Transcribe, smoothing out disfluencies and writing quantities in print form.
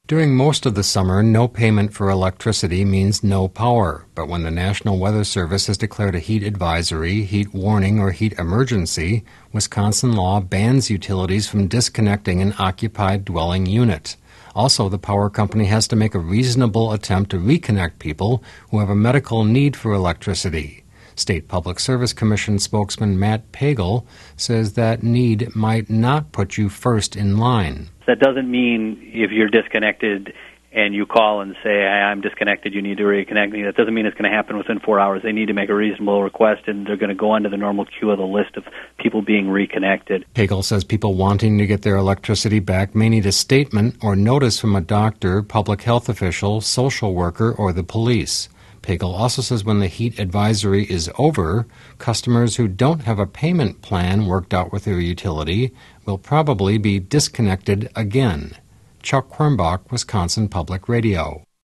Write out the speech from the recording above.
During most of the summer, no payment for electricity means no power. But when the National Weather Service has declared a heat advisory, heat warning, or heat emergency, Wisconsin law bans utilities from disconnecting an occupied dwelling unit. Also, the power company has to make a reasonable attempt to reconnect people who have a medical need for electricity. State Public Service Commission spokesman Matt Pagel says that need might not put you first in line. That doesn't mean if you're disconnected and you call and say, hey, I'm disconnected, you need to reconnect me. That doesn't mean it's going to happen within 4 hours. They need to make a reasonable request, and they're going to go onto the normal queue of the list of people being reconnected. Pagel says people wanting to get their electricity back may need a statement or notice from a doctor, public health official, social worker, or the police. Pagel also says when the heat advisory is over, customers who don't have a payment plan worked out with their utility will probably be disconnected again. Chuck Quirmbach, Wisconsin Public Radio.